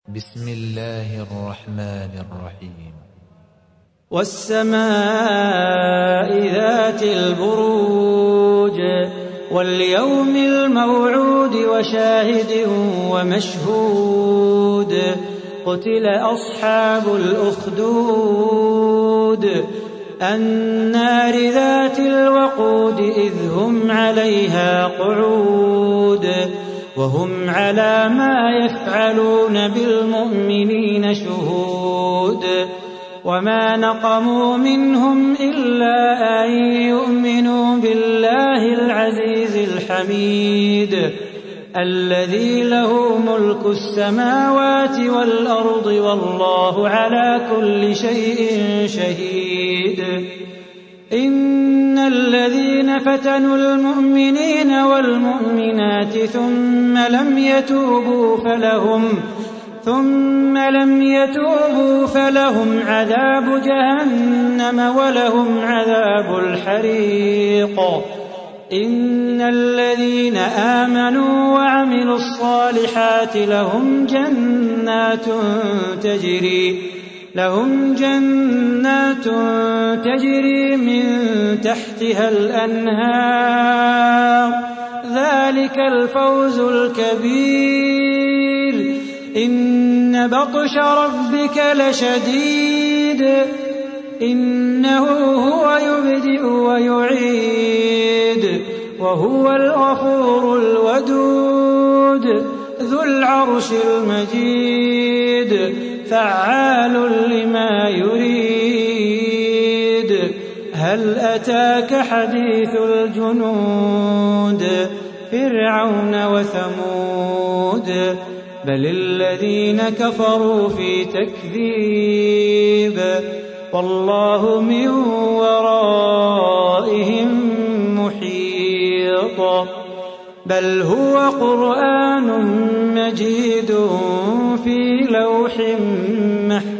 بسم الله الرحمن الرحيم. والسماء ذات البروج واليوم الموعود وشاهد ومشهود قتل أصحاب الأخدود النار ذات الوقود إذ هم عليها قعود وهم على ما يفعلون بالمؤمنين شهود وما نقموا منهم إلا أن يؤمنوا بالله العزيز الحميد الذي له ملك السماوات والأرض والله على كل شيء شهيد. إن الذين فتنوا المؤمنين والمؤمنات ثم لم يتوبوا فلهم عذاب جهنم ولهم عذاب الحريق. إن الذين آمنوا وعملوا الصالحات لهم جنات تجري من تحتها الأنهار ذلك الفوز الكبير. إن بطش ربك لشديد إنه هو يبدئ ويعيد وهو الغفور الودود ذو العرش المجيد فعال لما يريد. هل أتاك حديث الجنود فرعون وثمود بل الذين كفروا في تكذيب والله من ورائهم محيط. بل هو قرآن مجيد في لوح محفوظ.